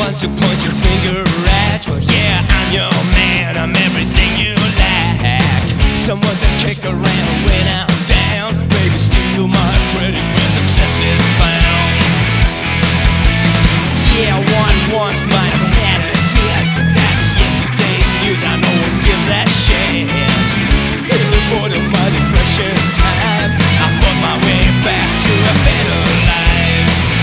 one to point your finger at. Well, yeah, I'm your man, I'm everything you lack. Someone to kick around when I'm down. Baby, steal my credit when success is found. Yeah, one once might have